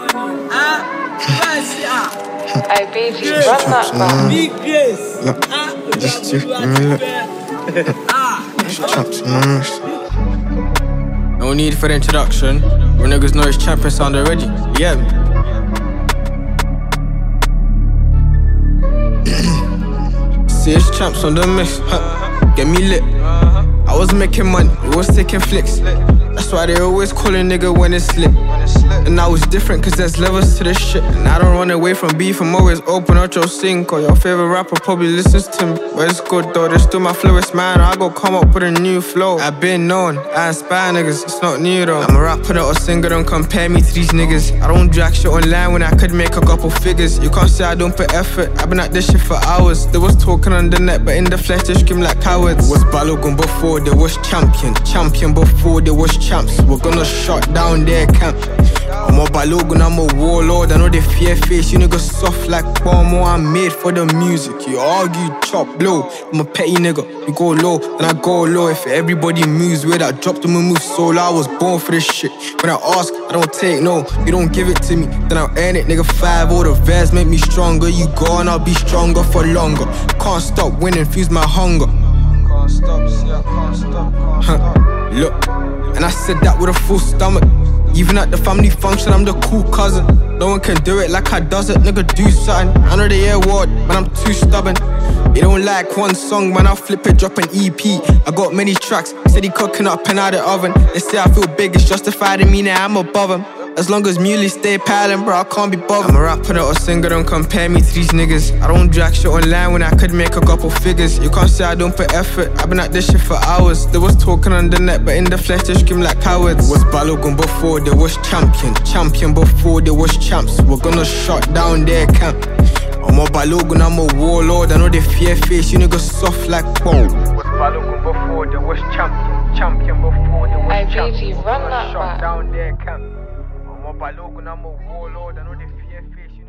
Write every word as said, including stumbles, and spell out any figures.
Hey, B G, run that back. Big place. Look, just you, look. Champs, no need for the introduction. When niggas know it's champion sound already. Yeah. See, it's champs on the mix. Huh. Get me lit. I was making money, it was taking flicks. That's why they always call a nigga when it's slick. And now it's different cause there's levels to this shit. And I don't run away from beef, I'm always open up your sink. Or your favorite rapper probably listens to me. But it's good though, they're still my flowest man. I go come up with a new flow. I've been known, I inspire niggas, it's not new though. I'm a rapper, not a singer, don't compare me to these niggas. I don't drag shit online when I could make a couple figures. You can't say I don't put effort, I've been at this shit for hours. They was talking on the net, but in the flesh they scream like cowards. Was Balogun before, they was champion. Champion before, they was champs. We're gonna shut down their camp. I'm a Balogun, I'm a warlord. I know they fear face, you niggas soft like Bomo. I'm made for the music, you argue, chop, blow. I'm a petty nigga, you go low, then I go low. If everybody moves weird, I drop them and move solo. I was born for this shit. When I ask, I don't take no. You don't give it to me, then I'll earn it, nigga. Five, all the vers make me stronger. You go and I'll be stronger for longer. Can't stop winning, fuse my hunger. Can't stop, see I can't stop, can't stop. Look, and I said that with a full stomach. Even at the family function, I'm the cool cousin. No one can do it like I does it, nigga, do something. I know the air word, man, I'm too stubborn. You don't like one song, man, I'll flip it, drop an E P. I got many tracks, steady cooking up and out the oven. They say I feel big, it's justified in me, now I'm above them. As long as Muley stay piling, bro, I can't be bothered. I'm a rapper, not a singer, don't compare me to these niggas. I don't drag shit online when I could make a couple figures. You can't say I don't put effort, I've been at this shit for hours. They was talking on the net, but in the flesh they scream like cowards. Was Balogun before, they was champion. Champion before, they was champs. We're gonna shut down their camp. I'm a Balogun, I'm a warlord. I know they fear face, you niggas soft like bone. Was Balogun before, they was champion. Champion before, they was Hey, champs. B G, run that Shut back. down their camp. I'm a Balogun, I'm a warlord. I know they fear face.